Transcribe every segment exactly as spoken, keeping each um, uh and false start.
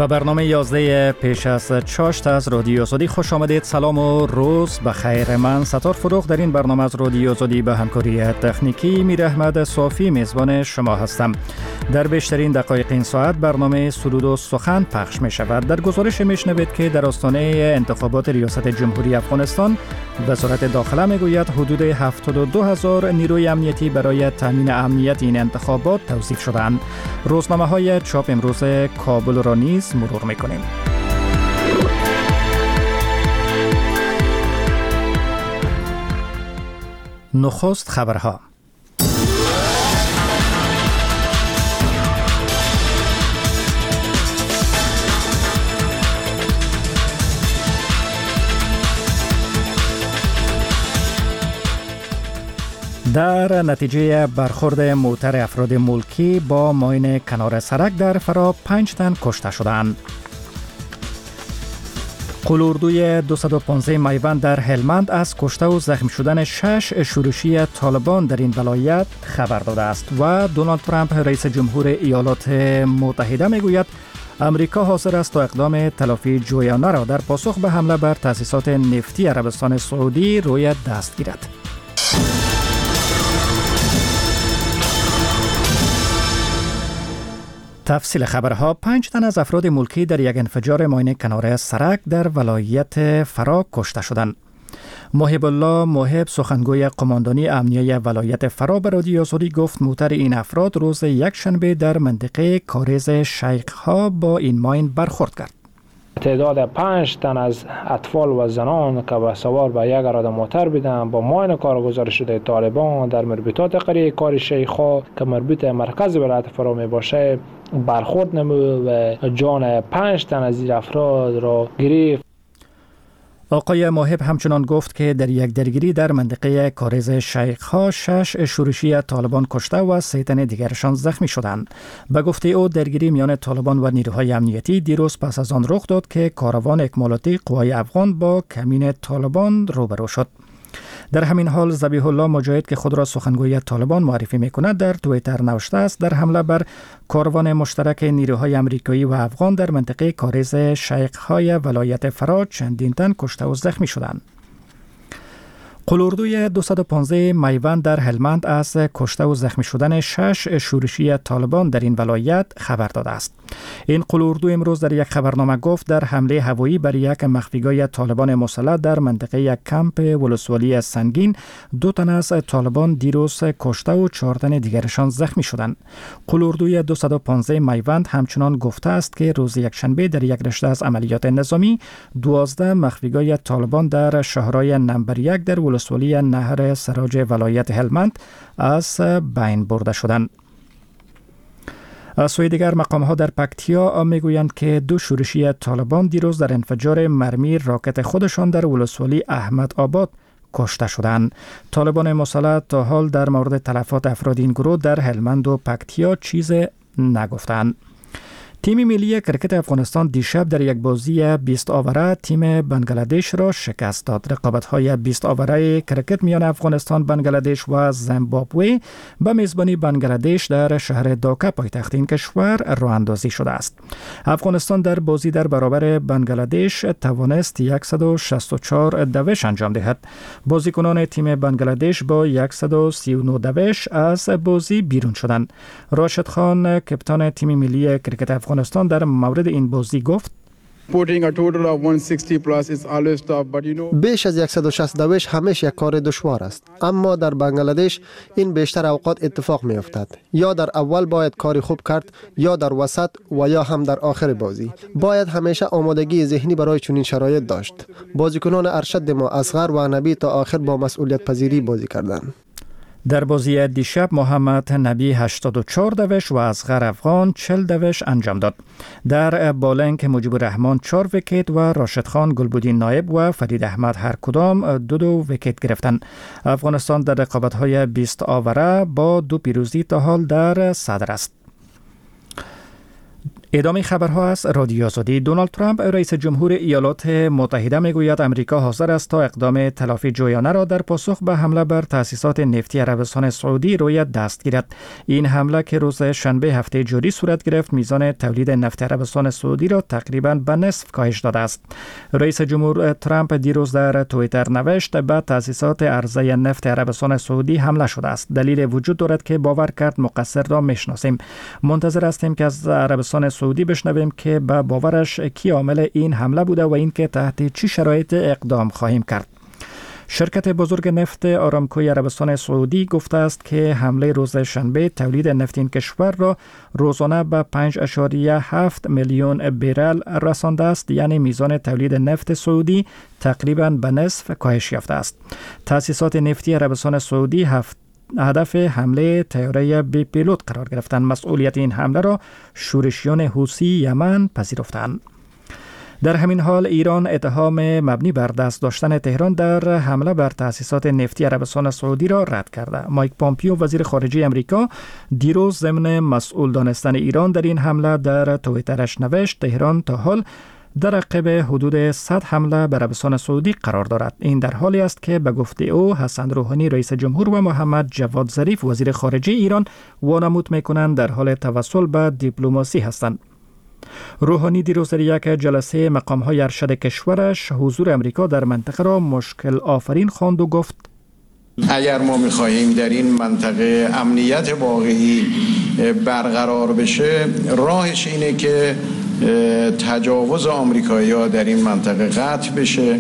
به برنامه یازده پیش از چاشت از رادیو زودی خوش آمدید. سلام و روز بخیر. من ستار فروغ در این برنامه از رادیو زودی به همکاری تکنیکی میر احمد صافی میزبان شما هستم. در بیشترین دقایق این ساعت برنامه سرود و سخن پخش می شود. در گزارش میشنوید که در آستانه انتخابات ریاست جمهوری افغانستان وزارت داخله میگوید حدود هفتاد و دو هزار نیروی امنیتی برای تامین امنیت این انتخابات توظیف شدند. روزنامه های چاپ امروز کابل را نیز مرور میکنیم. نخست خبرها. در نتیجه برخورد موتر افراد ملکی با ماین کنار سرک در فرا پنج تن کشته شدند. قلوردوی دویست و پانزده میوند در هلمند از کشته و زخمی شدن شش شورشی طالبان در این ولایت خبر داده است و دونالد ترامپ رئیس جمهور ایالات متحده میگوید امریکا حاضر است تا اقدام تلافی جویانه را در پاسخ به حمله بر تأسیسات نفتی عربستان سعودی روی دست گیرد. تفصیل خبرها. پنج تن از افراد ملکی در یک انفجار ماین کنار سرک در ولایت فرا کشته شدند. محب الله محب سخنگوی قماندانی امنیه ولایت فرا به رادیو زودی گفت موتر این افراد روز یک شنبه در منطقه کاریز شیخ‌ها با این ماین برخورد کرد. تعداد پنج تن از اطفال و زنان که به سوار به یک اراده موتر بودند با ماین کارگزار شده طالبان در مربوطات قریه کار شیخ‌ها که مربوط مرکز ولایت فرا می باشه برخورد نمود و جان پنج تن از این افراد را گرفت. آقای محب همچنان گفت که در یک درگیری در منطقه کاریز شیخ‌ها شش شورشی طالبان کشته و سه تن دیگرشان زخمی شدند. به گفته او درگیری میان طالبان و نیروهای امنیتی دیروز پس از آن رخ داد که کاروان اکمالاتی قوای افغان با کمین طالبان روبرو شد. در همین حال ذبیح الله مجاهد که خود را سخنگوی طالبان معرفی می‌کند در توییتر نوشته است در حمله بر کاروان مشترک نیروهای امریکایی و افغان در منطقه کاریز شیخ‌های ولایت فرا چندین تن کشته و زخمی شدند. قلوردوی دویست و پانزده میوند در هلمند از کشته و زخمی شدن شش شورشی طالبان در این ولایت خبر داده است. این قلوردو امروز در یک خبرنامه گفت در حمله هوایی بر یک مخفیگاه طالبان مسلح در منطقه یک کمپ ولسوالی سنگین دو تن از طالبان دیروز کشته و چهار تن دیگرشان زخمی شدند. قلوردوی دویست و پانزده میوند همچنان گفته است که روز یکشنبه در یک رشته از عملیات نظامی دوازده مخفیگاه طالبان در شهرهای نمبر یک در ولسوالی نهر سراج ولایت هلمند از بین برده شدند. از سوی دیگر مقام‌ها در پکتیا میگویند که دو شورشی طالبان دیروز در انفجار مرمی راکت خودشان در ولسوالی احمد آباد کشته شدند. طالبان مسلح تا حال در مورد تلفات افراد این گروه در هلمند و پکتیا چیز نگفتند. تیم ملی کرکت افغانستان دیشب در یک بازی بیست آوره تیم بنگلادش را شکست داد. رقابت‌های بیست آوره کرکت میان افغانستان، بنگلادش و زیمبابوه به میزبانی بنگلادش در شهر داکا پایتخت این کشور راه اندازی شده است. افغانستان در بازی در برابر بنگلادش توانست صد و شصت و چهار دوش انجام دهد. بازیکنان تیم بنگلادش با صد و سی و نه دوش از بازی بیرون شدند. راشد خان کپتان تیم ملی کرکت افغانستان افغانستان در مورد این بازی گفت بیش از صد و شصت دوش همیشه یک کار دشوار است، اما در بنگلادش این بیشتر اوقات اتفاق می افتد. یا در اول باید کاری خوب کرد، یا در وسط و یا هم در آخر بازی. باید همیشه آمادگی ذهنی برای چنین شرایط داشت. بازیکنان ارشد ما اصغر و نبی تا آخر با مسئولیت پذیری بازی کردند. در بازی دیشب محمد نبی هشتاد و چهار دوش و اصغر افغان چهل دوش انجام داد. در بالنگ مجیب الرحمن چهار ویکت و راشد خان، گلبودین نایب و فرید احمد هر کدام دو دو ویکت گرفتند. افغانستان در رقابت‌های بیست آوره با دو پیروزی تا حال در صدر است. ادامه خبرها از رادیو آزادی. دونالد ترامپ رئیس جمهور ایالات متحده میگوید آمریکا حاضر است تا اقدام تلافی جویانه را در پاسخ به حمله بر تأسیسات نفتی عربستان سعودی روی دست گیرد. این حمله که روز شنبه هفته جاری صورت گرفت میزان تولید نفت عربستان سعودی را تقریبا به نصف کاهش داده است. رئیس جمهور ترامپ دیروز در توییتر نوشت به تأسیسات عرضه نفت عربستان سعودی حمله شده است. دلیل وجود دارد که باور کرد مقصر را میشناسیم. منتظر هستیم که از عربستان سعودی بشنویم که به باورش کی عامل این حمله بوده و اینکه تحت چه شرایط اقدام خواهیم کرد. شرکت بزرگ نفت آرامکوی عربستان سعودی گفته است که حمله روز شنبه تولید نفت این کشور را روزانه به پنج اشاریه هفت میلیون برل رسانده است، یعنی میزان تولید نفت سعودی تقریباً به نصف کاهش یافته است. تأسیسات نفتی عربستان سعودی هفت هدف حمله طیاره بی پیلوت قرار گرفتند. مسئولیت این حمله را شورشیان حوثی یمن پذیرفتند. در همین حال ایران اتهام مبنی بر دست داشتن تهران در حمله بر تأسیسات نفتی عربستان سعودی را رد کرده. مایک پامپیو وزیر خارجه امریکا دیروز ضمن مسئول دانستن ایران در این حمله در توییترش نوشت تهران تا حال در عقب حدود صد حمله بر عربستان سعودی قرار دارد. این در حالی است که به گفته او حسن روحانی رئیس جمهور و محمد جواد ظریف وزیر خارجه ایران وانمود می‌کنند در حال توسل به دیپلماسی هستند. روحانی دیروز در یک جلسه مقام‌های ارشد کشورش حضور امریکا در منطقه را مشکل آفرین خواند و گفت اگر ما می‌خواهیم در این منطقه امنیت واقعی برقرار بشه، راهش اینه که تجاوز آمریکایی‌ها در این منطقه قطع بشه.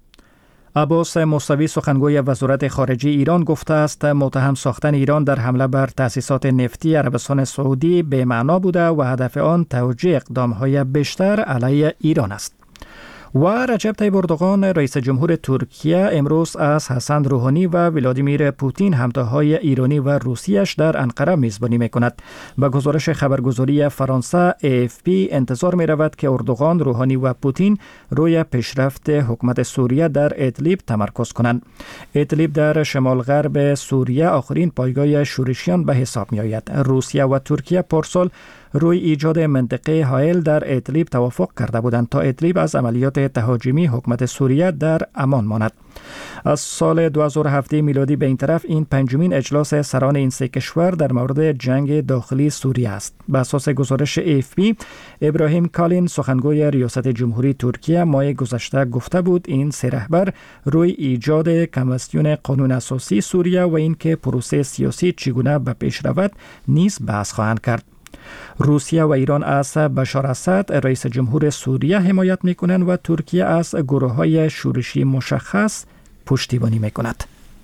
عباس موسوی سخنگوی وزارت خارجه ایران گفته است متهم ساختن ایران در حمله بر تأسیسات نفتی عربستان سعودی به معنا بوده و هدف آن توجیه اقدام‌های بیشتر علیه ایران است. و رجب طیب اردوغان رئیس جمهور ترکیه امروز از حسن روحانی و ولادیمیر پوتین همتاهای ایرانی و روسیش در انقره میزبانی میکند. به گزارش خبرگزاری فرانسه ای اف پی انتظار می رود که اردوغان، روحانی و پوتین روی پیشرفت حکومت سوریه در ادلیب تمرکز کنند. ادلیب در شمال غرب سوریه آخرین پایگاه شورشیان به حساب می آید. روسیه و ترکیه پارسال روی ایجاد منطقه حائل در ادلیب توافق کرده بودند تا ادلیب از عملیات تهاجمی حکومت سوریه در امان ماند. از سال دو هزار و هفت میلادی به این طرف این پنجمین اجلاس سران این سه کشور در مورد جنگ داخلی سوریه است. به اساس گزارش ای اف پی، ابراهیم کالین سخنگوی ریاست جمهوری ترکیه ماه گذشته گفته بود این سه رهبر روی ایجاد کمیسیون قانون اساسی سوریه و اینکه پروسه سیاسی چگونه به پیش رود نیز بحث خواهند کرد. روسیه و ایران از بشار اسد رئیس جمهور سوریه حمایت میکنند و ترکیه از گروه‌های شورشی مشخص پشتیبانی میکند.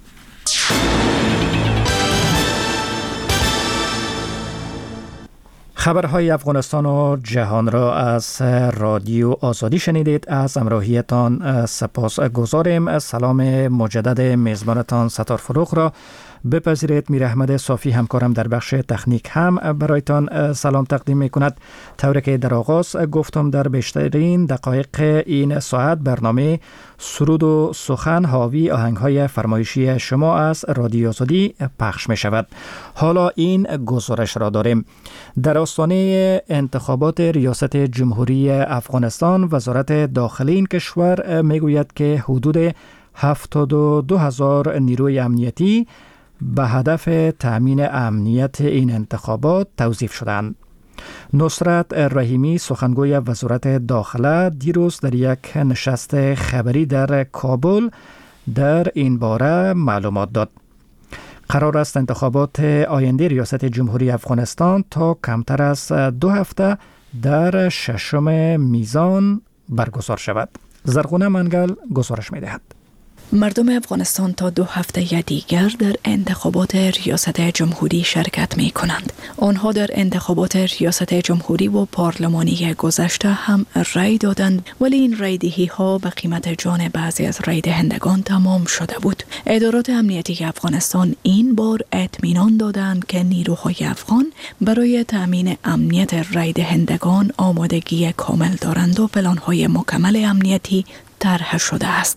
خبرهای افغانستان و جهان را از رادیو آزادی شنیدید. از همراهیتان سپاس گزاریم. سلام مجدد میزبانتان ستار فروغ را بپذیرید. میر احمد صافی همکارم در بخش تکنیک هم برایتان سلام تقدیم می کند. طوری که در آغاز گفتم در بیشترین دقایق این ساعت برنامه سرود و سخن حاوی آهنگ‌های فرمایشی شما از رادیو آزادی پخش می شود. حالا این گزارش را داریم. در آستانه انتخابات ریاست جمهوری افغانستان وزارت داخلی این کشور می گوید که حدود هفتاد و دو هزار نیروی امنیتی به هدف تأمین امنیت این انتخابات توظیف شدند. نصرت رحیمی سخنگوی وزارت داخله دیروز در یک نشست خبری در کابل در این باره معلومات داد. قرار است انتخابات آینده ریاست جمهوری افغانستان تا کمتر از دو هفته در ششم میزان برگزار شود. زرغونه منگل گزارش می دهد. مردم افغانستان تا دو هفته دیگر در انتخابات ریاست جمهوری شرکت می کنند. آنها در انتخابات ریاست جمهوری و پارلمانی گذشته هم رای دادند، ولی این رای دهی ها به قیمت جان بعضی از رای دهندگان تمام شده بود. ادارات امنیتی افغانستان این بار اطمینان دادند که نیروهای افغان برای تامین امنیت رای دهندگان آمادگی کامل دارند و پلان‌های مکمل امنیتی طرح شده است.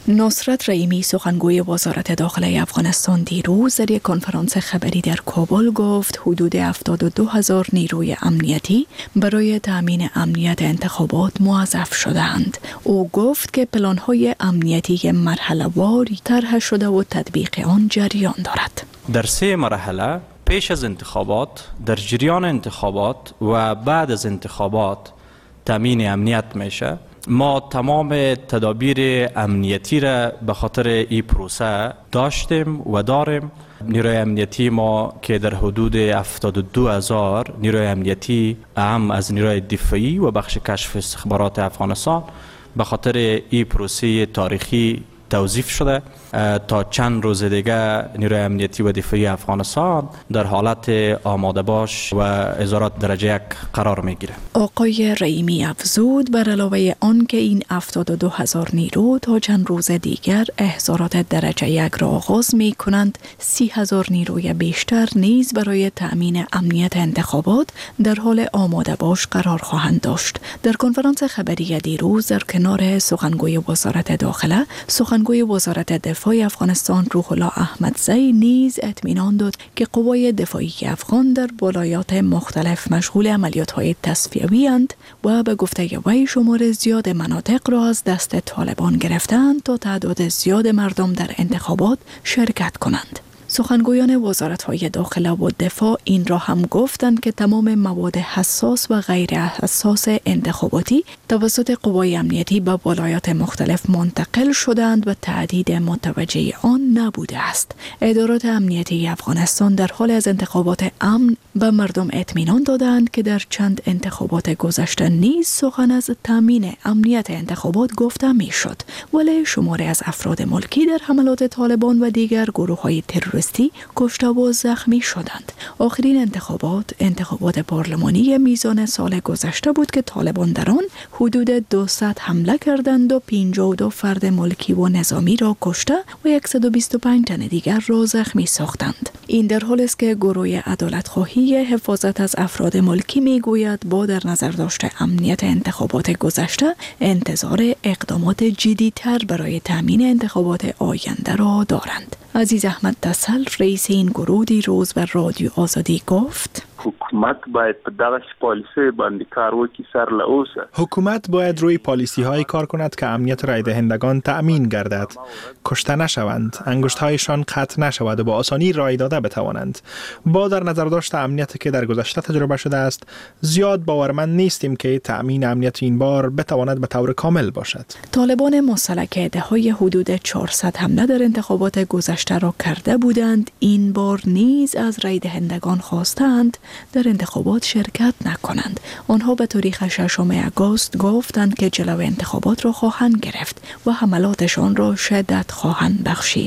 نصرت رحیمی سخنگوی وزارت داخله افغانستان دیروز در یک کنفرانس خبری در کابل گفت حدود هفتاد و دو هزار نیروی امنیتی برای تامین امنیت انتخابات موظف شدند. او گفت که پلان‌های امنیتی مرحله واری طرح شده و تطبیق آن جریان دارد. در سه مرحله پیش از انتخابات، در جریان انتخابات و بعد از انتخابات تامین امنیت میشه. ما تمام تدابیر امنیتی را به خاطر این پروسه داشتیم و داریم. نیروی امنیتی ما که در حدود هفتاد و دو هزار نیروی امنیتی اهم از نیروی دفاعی و بخش کشف استخبارات افغانستان به خاطر این پروسه تاریخی توظیف شده. تا چند روز دیگه نیروی امنیتی و دفاعی افغانستان در حالت آماده باش و ازارات درجه یک قرار میگیره. آقای رحیمی افزود بر علاوه آن که این هفتاد و دو هزار نیرو تا چند روز دیگر احضارات درجه یک را آغاز می کنند، سی هزار نیروی بیشتر نیز برای تأمین امنیت انتخابات در حال آماده باش قرار خواهند داشت. در کنفرانس خبری دیروز در کنار سخنگوی وزارت داخله، سخنگوی وزارت دفاع افغانستان روح الله احمدزی نیز اطمینان داد که قوای دفاعی افغان در ولایات مختلف مشغول عملیات‌های تصفیه‌ای اند و به گفته وی شمار زیاد مناطق را از دست طالبان گرفتند تا تعداد زیاد مردم در انتخابات شرکت کنند. سخنگویان وزارت‌های داخله و دفاع این را هم گفتند که تمام مواد حساس و غیر حساس انتخاباتی توسط قوای امنیتی به ولایات مختلف منتقل شدند و تعدید متوجه آن نبوده است. ادارات امنیتی افغانستان در حال از انتخابات امن به مردم اطمینان دادند که در چند انتخابات گذشته نیز سخن از تامین امنیت انتخابات گفته میشد، ولی شماری از افراد ملکی در حملات طالبان و دیگر گروه‌های تروریستی کشته و زخمی شدند. آخرین انتخابات انتخابات پارلمانی میزان سال گذشته بود که طالبان در آن حدود دویست حمله کردند و پنجاه و دو فرد ملکی و نظامی را کشته و صد و بیست و پنج تن دیگر را زخمی ساختند. این در حالی است که گروه عدالت خواهی حفاظت از افراد ملکی میگوید با در نظر داشته امنیت انتخابات گذشته انتظار اقدامات جدی‌تر برای تامین انتخابات آینده را دارند. عزیز احمد تسل رئیس این گروه دیروز بر رادیو آزادی گفت حکومت باید په دغه پالیسی باندې کار وکړي سر له اوسه. حکومت باید روی پالیسی های کار کند که امنیت رای دهندگان تأمین گردد، کشته نشوند، انگشت هایشان قطع نشود و با آسانی رای داده بتوانند. با در نظر داشت امنیتی که در گذشته تجربه شده است، زیاد باورمند نیستیم که تأمین امنیت این بار بتواند به طور کامل باشد. طالبان مسلح که عده‌های حدود چهارصد حمله در انتخابات گذشته را کرده بودند، این بار نیز از رای دهندگان خواستند در انتخابات شرکت نکنند. آنها به تاریخ ششم آگوست گفتند که جلو انتخابات را خواهند گرفت و حملاتشان را شدت خواهند بخشید.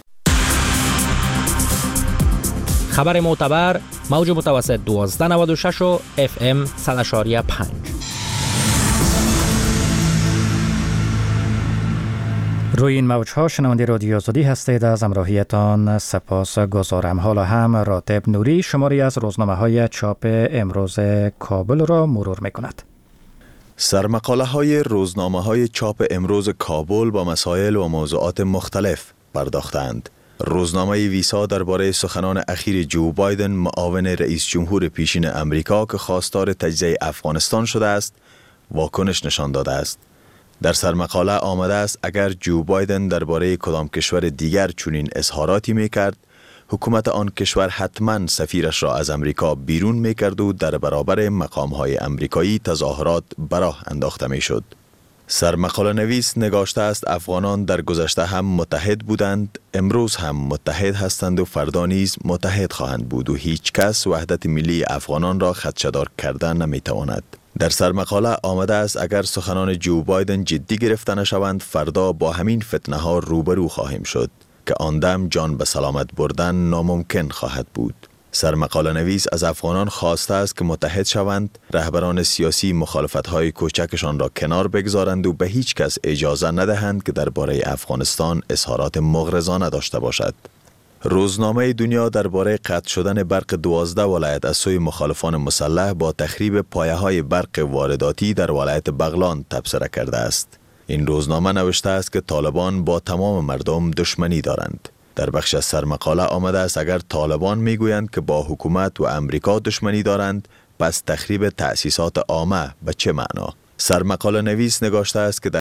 خبر معتبر موج متوسط دوازده نود و شش و اف ام صد و شش و پنج. روی این موجها شنونده رادیو آزادی هستید. از همراهیتان سپاس گزارم. حالا هم راتب نوری شماری از روزنامه های چاپ امروز کابل را مرور می کند. سرمقاله های روزنامه های چاپ امروز کابل با مسائل و موضوعات مختلف پرداختند. روزنامه ویسا درباره سخنان اخیر جو بایدن معاون رئیس جمهور پیشین امریکا که خواستار تجزیه افغانستان شده است واکنش نشان داده است. در سرمقاله آمده است اگر جو بایدن درباره کدام کشور دیگر چنین اظهاراتی میکرد، حکومت آن کشور حتما سفیرش را از امریکا بیرون میکرد و در برابر مقامهای امریکایی تظاهرات به راه انداخته میشد. سرمقاله نویس نگاشته است افغانان در گذشته هم متحد بودند، امروز هم متحد هستند و فردا نیز متحد خواهند بود و هیچ کس وحدت ملی افغانان را خدشه‌دار کردن نمیتواند. در سرمقاله آمده است اگر سخنان جو بایدن جدی گرفته نشوند، فردا با همین فتنه ها روبرو خواهیم شد که آن دم جان به سلامت بردن ناممکن خواهد بود. سرمقاله نویس از افغانان خواسته است که متحد شوند، رهبران سیاسی مخالفت‌های کوچکشان را کنار بگذارند و به هیچ کس اجازه ندهند که درباره افغانستان اظهارات مغرضانه داشته باشد. روزنامه دنیا درباره قطع شدن برق دوازده ولایت از سوی مخالفان مسلح با تخریب پایه‌های برق وارداتی در ولایت بغلان تبصره کرده است. این روزنامه نوشته است که طالبان با تمام مردم دشمنی دارند. در بخش از سرمقاله آمده است اگر طالبان میگویند که با حکومت و امریکا دشمنی دارند، پس تخریب تأسیسات عامه به چه معنا؟ سرمقاله نویس نگاشته است که در